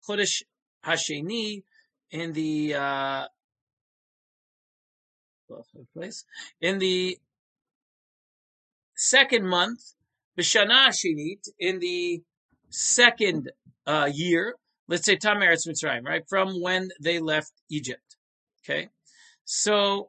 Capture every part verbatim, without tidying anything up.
Chodesh Hasheni, in the uh, place in the second month, B'Shana Shinit, in the second uh, year, let's say Tam Eretz Mitzrayim, right, from when they left Egypt. Okay, so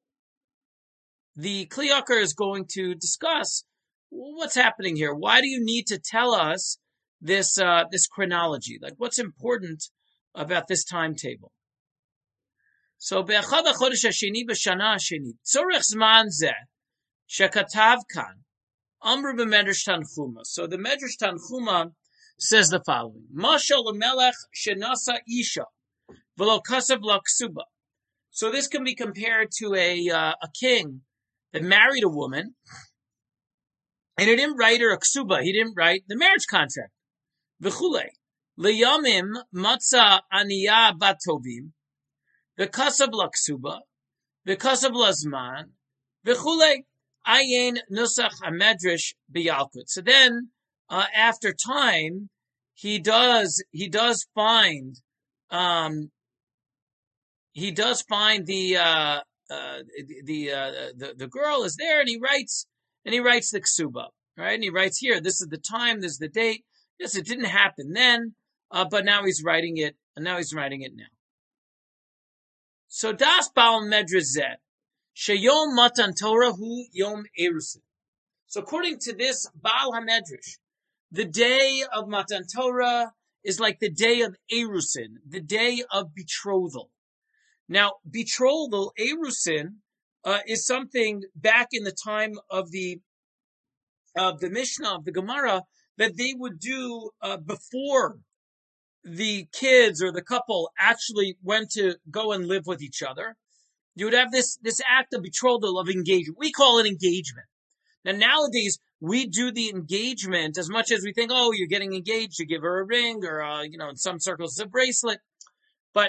the Kli Yakar is going to discuss what's happening here. Why do you need to tell us this uh, this chronology? Like, what's important about this timetable? So, Be'achad HaChodesh HaSheni B'Shana HaSheni, Tzorech Zman Zeh, Shekatav Kan, Amr B'Medrash Tanchuma. So the Medrash Tanchuma says the following: Mashal Melech Shenasa Isha, V'lo Kasav L'Ksuba. So this can be compared to a uh, a king that married a woman, and he didn't write her a ksuba. He didn't write the marriage contract. V'chulei liyamim matza aniya batovim, v'kasav l'ksuba, v'kasav l'zman, v'chulei ayin nusach hamedrash b'yalkut. So then, uh, after time, he does he does find um he does find the uh, uh the uh the the girl is there, and he writes and he writes the ksuba, right? And he writes here, this is the time, this is the date. Yes, it didn't happen then, uh, but now he's writing it, and now he's writing it now. So das Baal Medrash zeh, sheyom matan Torah hu yom erusin. So according to this Baal HaMedrash, the day of Matan Torah is like the day of erusin, the day of betrothal. Now, betrothal, erusin, uh, is something back in the time of the of the Mishnah, of the Gemara, that they would do uh, before the kids or the couple actually went to go and live with each other. You would have this this act of betrothal, of engagement. We call it engagement. Now, nowadays, we do the engagement as much as we think, oh, you're getting engaged, you give her a ring, or, uh, you know, in some circles, it's a bracelet. But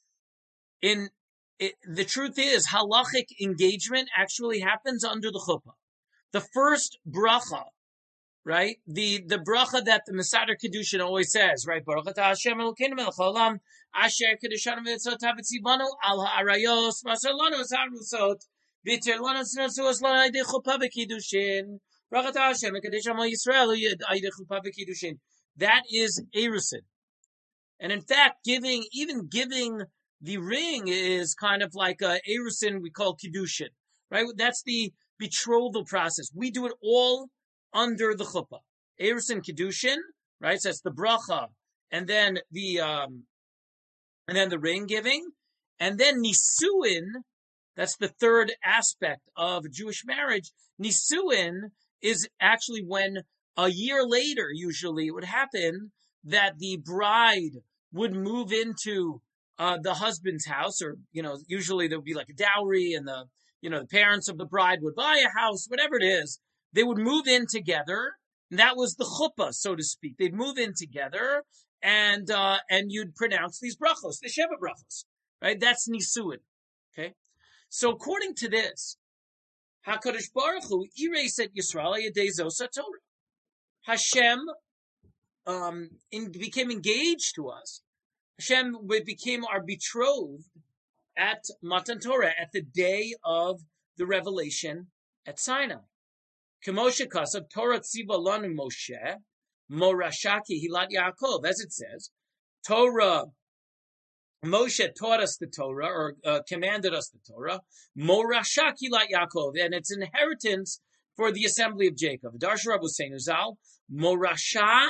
in it, the truth is, halachic engagement actually happens under the chuppah. The first bracha, right? The the bracha that the Mesader Kedushin always says, right? Baruch atah Hashem Elokeinu melech haolam, asher kedushanu v'tzotav v'tzivanu al ha'arayos v'asar lanu es ha'arusot v'yitir lanu tznusuos lanu ayidei chuppah v'kiddushin. Baruch atah Hashem v'kadesh amo Yisrael ayidei chuppah v'kiddushin. That is erusin. And in fact, giving, even giving the ring is kind of like a erusin we call kiddushin, right? That's the betrothal process. We do it all under the chuppah. Erusin kiddushin, right? So that's the bracha, and then the um, and then the ring giving, and then nisuin. That's the third aspect of Jewish marriage. Nisuin is actually when a year later, usually, it would happen that the bride would move into uh, the husband's house, or, you know, usually there would be like a dowry, and the, you know, the parents of the bride would buy a house, whatever it is. They would move in together. And that was the chuppah, so to speak. They'd move in together, and uh, and you'd pronounce these brachos, the Sheva brachos, right? That's nisuin. Okay, so according to this, Hakadosh Baruch Hu ireis et Yisrael yedei zos haTorah. Hashem um, in, became engaged to us. Hashem became our betrothed at Matan Torah, at the day of the revelation at Sinai. K'moshe kasav Torah tziva lanu Moshe morashaki hilat Yaakov, as it says, Torah. Moshe taught us the Torah, or uh, commanded us the Torah, morashaki hilat Yaakov, and its inheritance for the assembly of Jacob. Darsha Rabbeinu Zal, morasha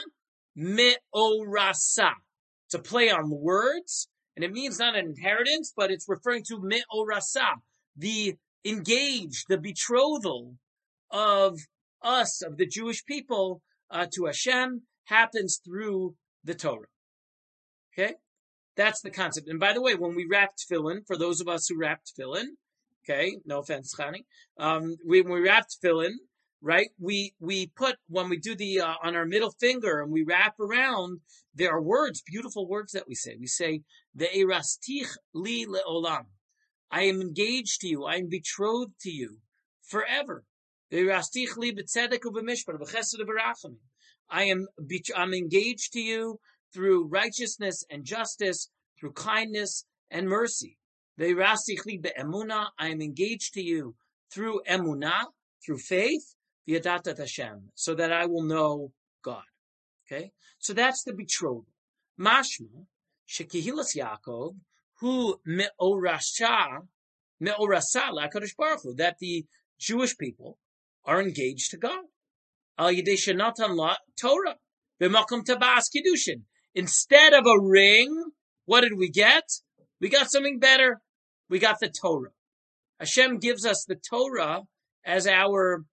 me'orasa. It's a play on the words, and it means not an inheritance, but it's referring to me'orasa, the engaged, the betrothal of us, of the Jewish people, uh, to Hashem, happens through the Torah. Okay? That's the concept. And by the way, when we wrap tefillin, for those of us who wrap tefillin, okay, no offense, Chani, um, we, when we wrap tefillin, right, we, we put, when we do the, uh, on our middle finger, and we wrap around, there are words, beautiful words that we say. We say, Ve'erastich li le'olam. I am engaged to you. I am betrothed to you forever. I am I'm engaged to you through righteousness and justice, through kindness and mercy. Ve'irasichli be'emunah, I am engaged to you through emunah, through faith, v'yadat Hashem, so that I will know God. Okay? So that's the betrothal. Mashma, shekihilas Yaakov, hu me'orasha, me'orasa la'akadosh baruch hu, that the Jewish people are engaged to God. Al yidei shenatan la Torah, b'makom tabas kiddushin. Instead of a ring, what did we get? We got something better. We got the Torah. Hashem gives us the Torah as our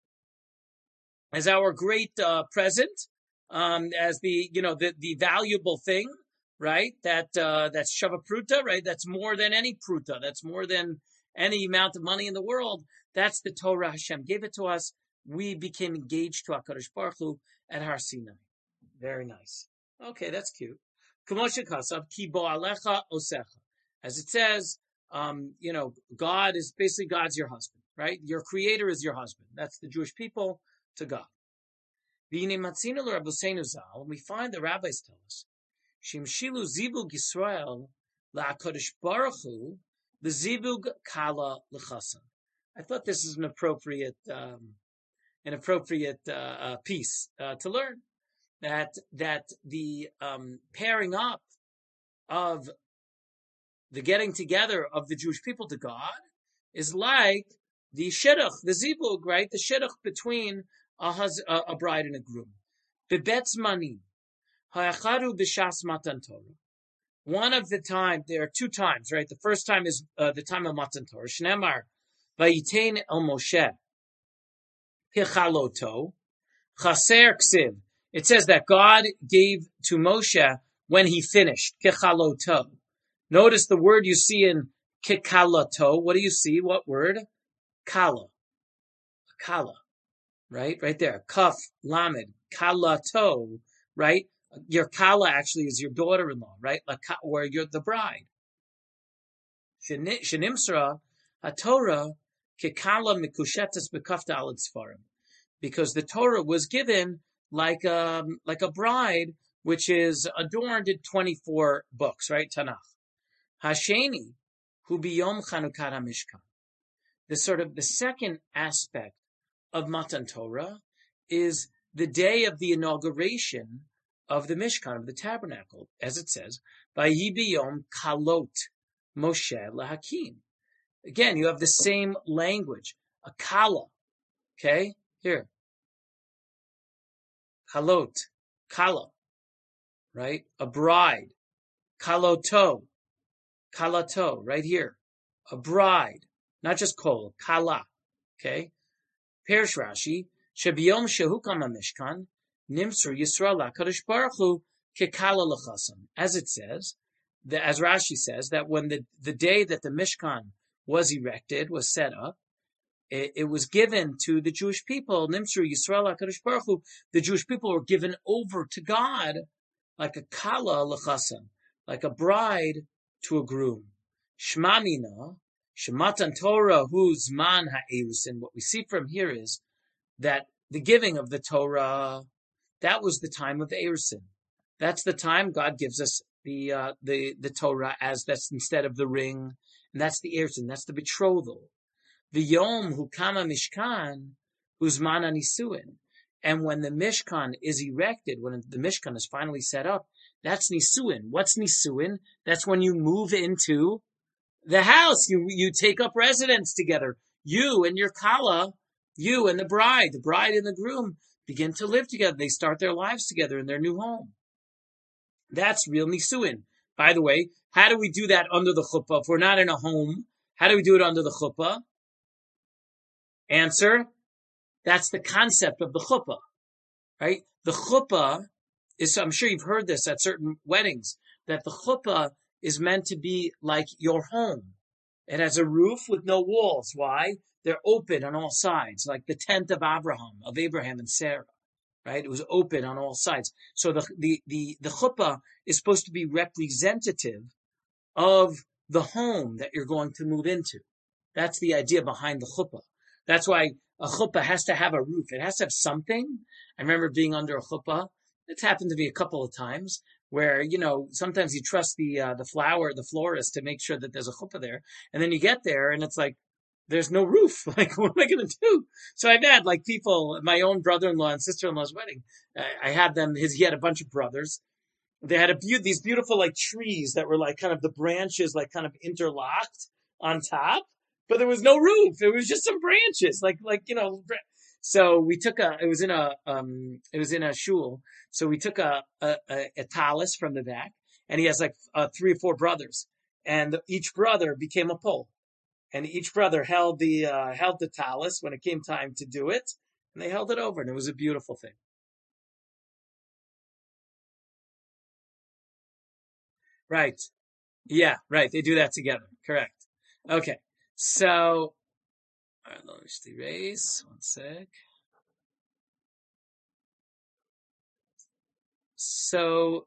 as our great uh, present, um, as the you know the the valuable thing, right? That uh, that's shava pruta, right? That's more than any pruta. That's more than any amount of money in the world. That's the Torah. Hashem gave it to us. We became engaged to HaKadosh Baruch Hu at Har Sinai. Very nice. Okay, that's cute. K'moshe kasav ki bo alecha osecha. As it says, um, you know, God is basically God's your husband, right? Your creator is your husband. That's the Jewish people to God. V'hinei matzinu l'Rabbeinu Zal, we find the rabbis tell us, shimshilu zibug Yisrael la'HaKadosh Baruch Hu l'zibug kala l'chasan. I thought this is an appropriate, um, an appropriate uh, uh, piece uh, to learn. That that the um, pairing up of the getting together of the Jewish people to God is like the shidduch, the zibug, right? The shidduch between a, hus- a, a bride and a groom. Bebetz manim, ha'achadu b'shas matan Torah. One of the time, there are two times, right? The first time is uh, the time of matan Torah. Shneimar vayitein el Moshe hichaloto chaser ksiv. It says that God gave to Moshe when he finished, kechaloto. Notice the word you see in kechaloto. What do you see? What word? Kala. Kala. Right? Right there. Kaf, lamed, kalato. Right? Your kala actually is your daughter-in-law, right? Or you're the bride. Shenimsra haTorah kekala mikushetas bekafta alad sfarim. Because the Torah was given like a, like a bride, which is adorned in twenty-four books, right? Tanakh. Hasheni, hu biyom Chanukat HaMishkan. The sort of the second aspect of Matan Torah is the day of the inauguration of the Mishkan, of the tabernacle, as it says, Vayi biyom kalot Moshe lahakim. Again, you have the same language, a kala. Okay, here. Kalot, kala, right? A bride. Kaloto, kalato, right here. A bride, not just kol, kala, okay? Perish Rashi, shebiyom shehukam HaMishkan, nimsur Yisrael HaKadosh Baruch Hu kekala l'chasam. As it says, the, as Rashi says, that when the, the day that the Mishkan was erected, was set up, It, it was given to the Jewish people. Nimsur Yisrael HaKadosh Baruch Hu. The Jewish people were given over to God like a kala l'chasam, like a bride to a groom. Shmamina, shematan Torah hu zman ha'erusin. What we see from here is that the giving of the Torah, that was the time of erusin. That's the time God gives us the uh, the the Torah as that's instead of the ring, and that's the erusin. That's the betrothal. The Yom Hukama Mishkan, Uzman Nisuin. And when the Mishkan is erected, when the Mishkan is finally set up, that's Nisuin. What's Nisuin? That's when you move into the house. You you take up residence together. You and your Kala, you and the bride, the bride and the groom begin to live together. They start their lives together in their new home. That's real Nisuin. By the way, how do we do that under the chuppah? If we're not in a home, how do we do it under the chuppah? Answer, that's the concept of the chuppah, right? The chuppah is, I'm sure you've heard this at certain weddings, that the chuppah is meant to be like your home. It has a roof with no walls. Why? They're open on all sides, like the tent of Abraham, of Abraham and Sarah, right? It was open on all sides. So the, the, the, the chuppah is supposed to be representative of the home that you're going to move into. That's the idea behind the chuppah. That's why a chuppah has to have a roof. It has to have something. I remember being under a chuppah. It's happened to me a couple of times where, you know, sometimes you trust the uh, the flower, the florist to make sure that there's a chuppah there. And then you get there and it's like, there's no roof. Like, what am I going to do? So I've had like people, my own brother-in-law and sister-in-law's wedding. I, I had them, his, he had a bunch of brothers. They had a be- these beautiful like trees that were like kind of the branches, like kind of interlocked on top, but there was no roof. It was just some branches, like, like, you know, so we took a, it was in a, um, it was in a shul. So we took a, a, a, a talus from the back, and he has like uh, three or four brothers, and each brother became a pole, and each brother held the, uh, held the talus when it came time to do it, and they held it over, and it was a beautiful thing. Right. Yeah, right. They do that together. Correct. Okay. So, all right, let me just erase. One sec. So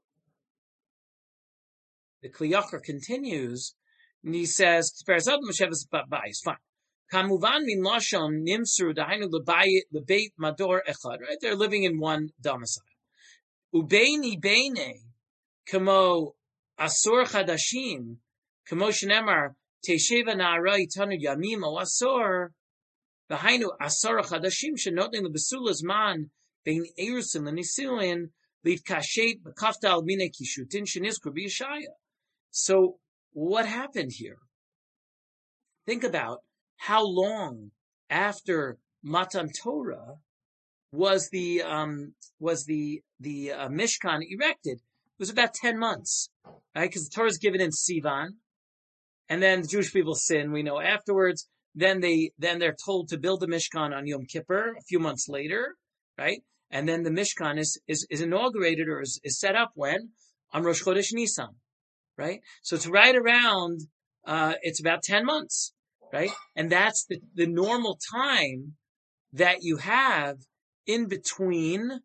the Kli Yakar continues, and he says, "Tferzad Mosheves Bayis." Fine. Kamuvan min lashon nimsru dahainu lebayit lebeit mador echad. Right, they're living in one domicile. Ubeini beine kamo asor chadashim kamo shenemar tesheva na'ara itanu yamim o asor. V'hainu asar chadashim shenotnin lebesula zman bein erusin lenisuin litkashet b'kaftal mine kishutin shenizkru b'Yeshaya. So what happened here? Think about how long after Matan Torah was the um, was the the uh, Mishkan erected. It was about ten months, right? Because the Torah is given in Sivan, and then the Jewish people sin. We know afterwards. Then they then they're told to build the Mishkan on Yom Kippur a few months later, right? And then the Mishkan is is, is inaugurated or is, is set up when on Rosh Chodesh Nisan, right? So it's right around. Uh, it's about ten months, right? And that's the the normal time that you have in between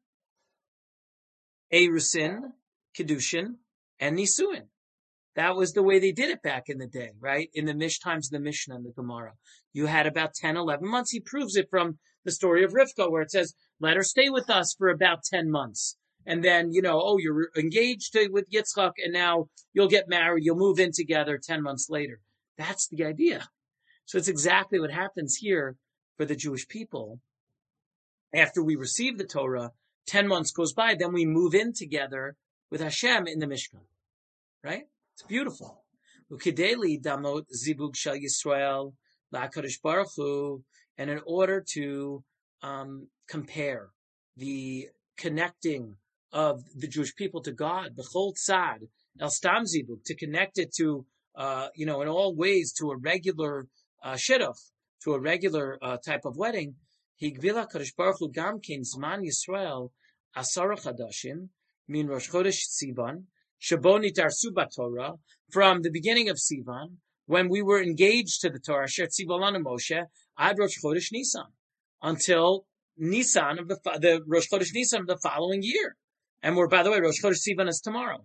Erusin, Kedushin, and Nisuin. That was the way they did it back in the day, right? In the Mish times of the Mishnah and the Gemara. You had about ten, eleven months. He proves it from the story of Rivka, where it says, let her stay with us for about ten months. And then, you know, oh, you're engaged with Yitzchak, and now you'll get married, you'll move in together ten months later. That's the idea. So it's exactly what happens here for the Jewish people. After we receive the Torah, ten months goes by, then we move in together with Hashem in the Mishkan, right? It's beautiful. Ukideli damot zibug shel Yisrael la'Kadosh Baruch Hu, and in order to um, compare the connecting of the Jewish people to God, b'chol tzad el stam zibug, to connect it to, uh, you know, in all ways to a regular uh, shidduch, to a regular uh, type of wedding. Higvila Kadosh Baruch Hu gam ken zman Yisrael asara chadashim min Rosh Chodesh Sivan Shabo nitarsu b'Torah, from the beginning of Sivan, when we were engaged to the Torah, Asher Tziva lanu Moshe, ad Rosh Chodesh Nisan, until Nisan of the the Rosh Chodesh Nisan of the following year. And we're, by the way, Rosh Chodesh Sivan is tomorrow.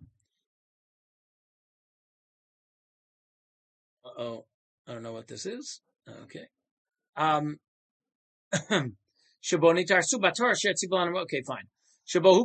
Uh oh, I don't know what this is. Okay. Um, Shabo nitarsu b'Torah, Asher Tziva lanu. Okay, fine. And now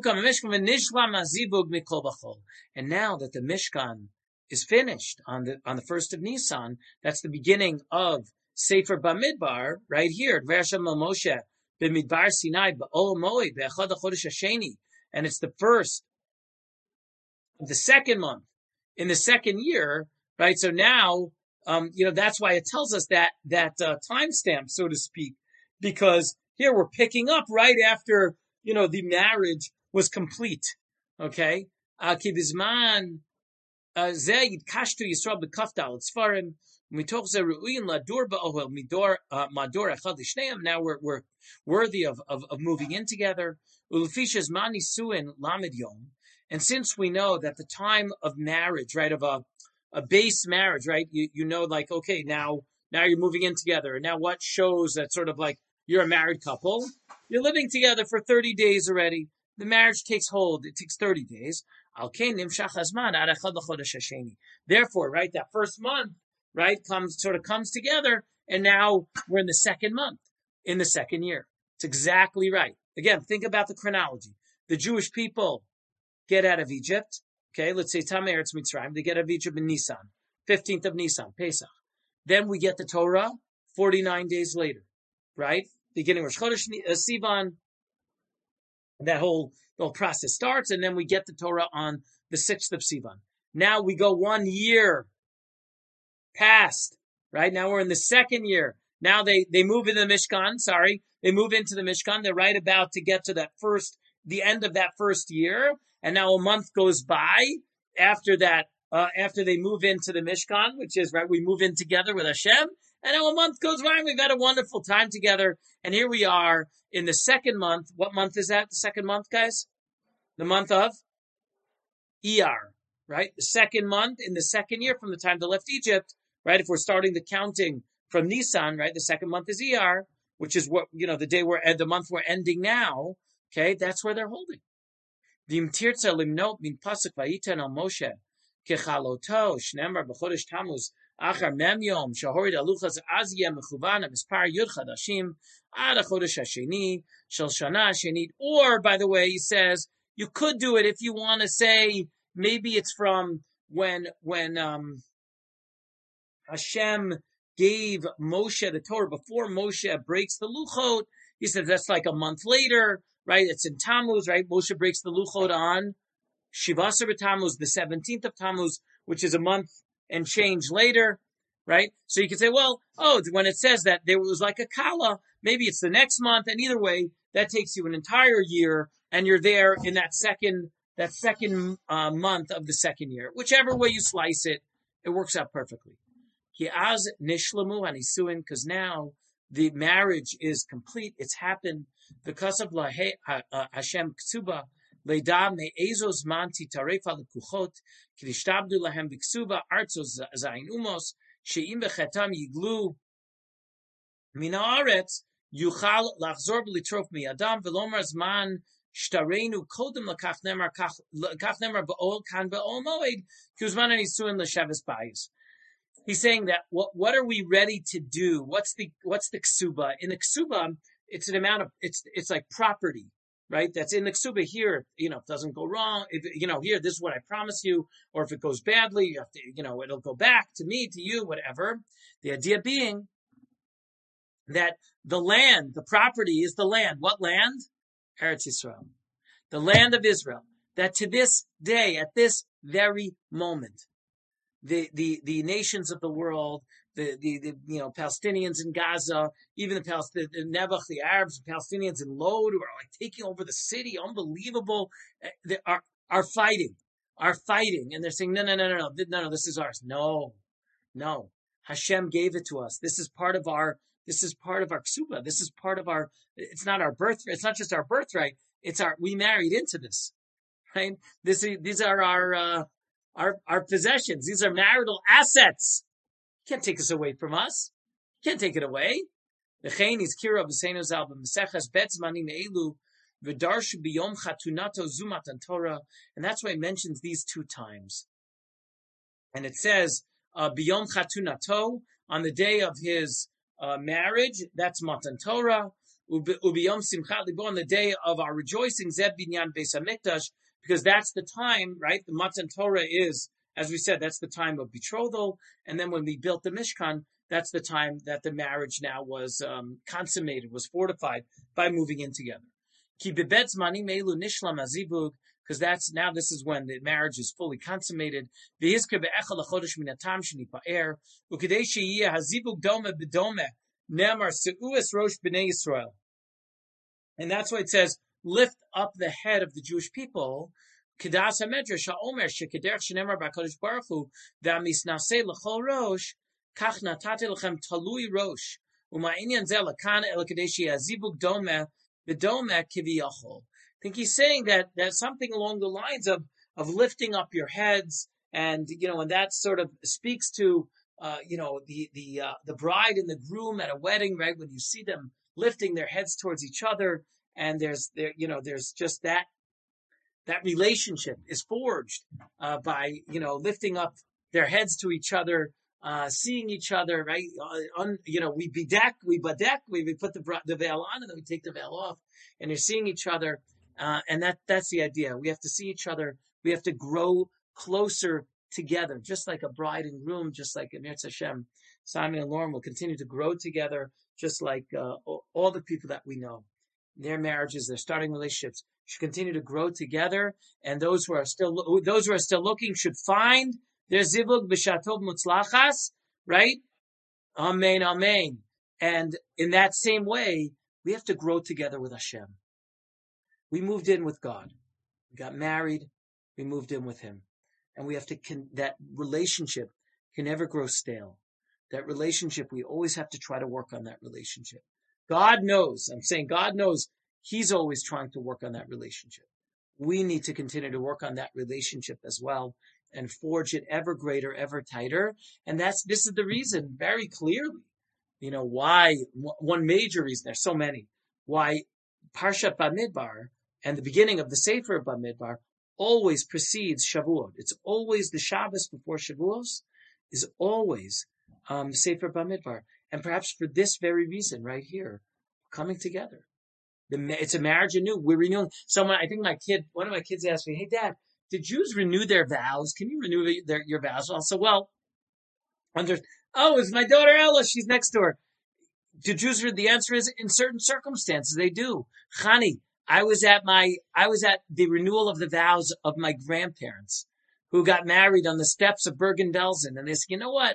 that the Mishkan is finished on the on the first of Nisan, that's the beginning of Sefer Bamidbar, right here. Moshe b'Midbar Sinai b'Ol Moed b'Echad HaChodesh Hasheni, and it's the first of the second month in the second year, right? So now, um, you know, that's why it tells us that that uh, timestamp, so to speak, because here we're picking up right after, you know, the marriage was complete. Okay? Kibizman zeh yidkashtu Yisrael b'kafdal tzfarim mitoch zeh ru'uyin ladur ba'ohel midor mador echad l'shneim. Now we're we're worthy of, of of moving in together. Ulefisha zman nisuin lamed yom. And since we know that the time of marriage, right, of a a base marriage, right, you you know, like, okay, now now you're moving in together, and now what shows that sort of like you're a married couple? You're living together for thirty days already. The marriage takes hold. It takes thirty days. Therefore, right, that first month, right, comes sort of comes together, and now we're in the second month, in the second year. It's exactly right. Again, think about the chronology. The Jewish people get out of Egypt, Okay, let's say Tamei Eretz Mitzrayim, they get out of Egypt in Nisan, fifteenth of Nisan, Pesach. Then we get the Torah forty-nine days later, right? Beginning Rosh Chodesh Sivan, that whole, the whole process starts, and then we get the Torah on the sixth of Sivan. Now we go one year past, right? Now we're in the second year. Now they, they move into the Mishkan, sorry. They move into the Mishkan. They're right about to get to that first, the end of that first year. And now a month goes by after that, uh, after they move into the Mishkan, which is, right, we move in together with Hashem. And now a month goes by and we've had a wonderful time together. And here we are in the second month. What month is that? The second month, guys? The month of Iyar, right? The second month in the second year from the time they left Egypt, right? If we're starting the counting from Nisan, right? The second month is Iyar, which is what, you know, the day we're, the month we're ending now. Okay. That's where they're holding. V'im tirtza limnot min pasuk vayiten al Moshe kechaloto shnemar b'chodesh Tammuz achar mem yom shahorid aluchas az yeh mechuvan mispar yud chadashim ad chodesh hasheni shel shana shenit. Or, by the way, he says you could do it if you want to say maybe it's from when when um, Hashem gave Moshe the Torah before Moshe breaks the luchot. He says that's like a month later. Right, it's in Tammuz, right? Moshe breaks the Luchot on Shivasar b'Tammuz, the seventeenth of Tammuz, which is a month and change later, right? So you could say, well, oh, when it says that there was like a Kala, maybe it's the next month, and either way, that takes you an entire year, and you're there in that second that second uh, month of the second year. Whichever way you slice it, it works out perfectly. Ki'az nishlamu hanisuin, because now the marriage is complete; it's happened. Because of Hashem Ksuba, Leida me'ezos man titaref al kuchot, k'dishtabdu lahem b'ksuba artzos zayin umos, she'im b'chetam yiglu min haaretz, yuchal lachzor b'litrof mi'adam, v'lomar zman shtarenu kodem l'kach nemar kach nemar ba'ol kan ba'ol moed, k'uzman anisuin l'shavis bayis. He's saying that what what are we ready to do? What's the what's the ksuba? In the ksuba, it's an amount of, it's, it's like property, right? That's in the ksuba here, you know, if it doesn't go wrong, if, you know, here, this is what I promise you, or if it goes badly, you have to, you know, it'll go back to me, to you, whatever. The idea being that the land, the property is the land. What land? Eretz Yisrael. The land of Israel. That to this day, at this very moment, the, the, the nations of the world, The, the, the, you know, Palestinians in Gaza, even the, Palest- the, the Nebuch, the Arabs, the Palestinians in Lod, who are like taking over the city, unbelievable, they are, are fighting, are fighting. And they're saying, no, no, no, no, no, no, no, this is ours. No, no. Hashem gave it to us. This is part of our, this is part of our ksuba. This is part of our, it's not our birthright. It's not just our birthright. It's our, we married into this, right? This, these are our, uh, our, our possessions. These are marital assets. Can't take this away from us. Can't take it away. And that's why he mentions these two times. And it says, uh, biyom chatunato, on the day of his uh, marriage, that's Matan Torah. Ubiyom simchat libo, on the day of our rejoicing, zeb binyan beis hamikdash, because that's the time, right? The Matan Torah is, as we said, that's the time of betrothal. And then when we built the Mishkan, that's the time that the marriage now was um, consummated, was fortified by moving in together. Ki bebetz mani meilu nishlam azibug, because that's now this is when the marriage is fully consummated. V'yizke be'echel achodesh min hatam shenipa'er, u'kedei sheyiyeh hazibug dome b'dome nemar seu'es rosh b'nei Yisrael. And that's why it says, lift up the head of the Jewish people. Kedas hamedrash haomer shekederch shenemar b'Hakadosh Baruch Hu v'amisnasei l'chol rosh kach natati lechem talui rosh u'ma'inyan zeh lakan el kedei sheyazibug dome b'dome kiviyachol. I think he's saying that that's something along the lines of of lifting up your heads, and you know, and that sort of speaks to uh, you know the the uh, the bride and the groom at a wedding, right? When you see them lifting their heads towards each other, and there's there you know there's just that. That relationship is forged uh, by, you know, lifting up their heads to each other, uh, seeing each other, right? Uh, un, you know, we bedek, we badek, we, we put the, the veil on and then we take the veil off, and you're seeing each other. Uh, and that that's the idea. We have to see each other. We have to grow closer together, just like a bride and groom, just like in Yirtzeh Hashem, Simon and Lauren will continue to grow together, just like uh, all the people that we know. Their marriages, their starting relationships should continue to grow together, and those who are still those who are still looking should find their zivug b'shatov mutzlachas, right? Amen, amen. And in that same way, we have to grow together with Hashem. We moved in with God. We got married. We moved in with Him. And we have to, con- that relationship can never grow stale. That relationship, we always have to try to work on that relationship. God knows, I'm saying God knows He's always trying to work on that relationship. We need to continue to work on that relationship as well and forge it ever greater, ever tighter. And that's, this is the reason very clearly, you know, why, one major reason, there's so many, why Parshat Bamidbar and the beginning of the Sefer Bamidbar always precedes Shavuot. It's always the Shabbos before Shavuos is always um, Sefer Bamidbar. And perhaps for this very reason right here, coming together. The, it's a marriage anew. We're renewing. Someone, I think my kid, one of my kids asked me, hey, Dad, did Jews renew their vows? Can you renew their, your vows? Also, well, under, oh, it's my daughter Ella. She's next door. Do Jews, the answer is in certain circumstances, they do. Chani, I was at my, I was at the renewal of the vows of my grandparents who got married on the steps of Bergen-Belsen. And they said, you know what?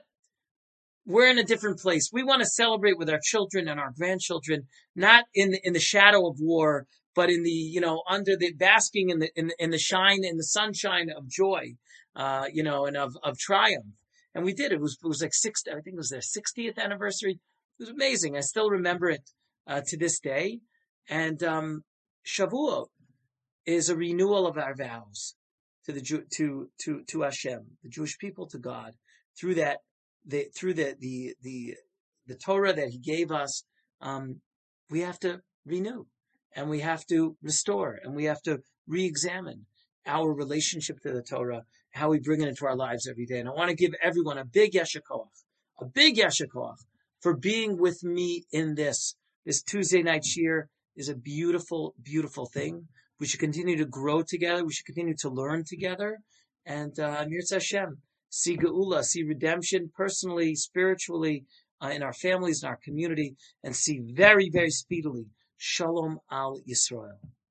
We're in a different place. We want to celebrate with our children and our grandchildren, not in the, in the shadow of war, but in the, you know, under the basking in the, in the, in the shine, in the sunshine of joy, uh, you know, and of, of triumph. And we did. It was, it was like six, I think it was their sixtieth anniversary. It was amazing. I still remember it, uh, to this day. And, um, Shavuot is a renewal of our vows to the, to, to, to Hashem, the Jewish people, to God, through that, the, through the, the, the, the Torah that He gave us. Um, we have to renew and we have to restore and we have to re-examine our relationship to the Torah, how we bring it into our lives every day. And I want to give everyone a big yesher koach, a big yesher koach for being with me in this. This Tuesday night shir is a beautiful, beautiful thing. We should continue to grow together. We should continue to learn together. And uh, Yirtzeh Hashem, see geula, see redemption personally, spiritually, uh, in our families, in our community, and see very, very speedily Shalom al Yisrael.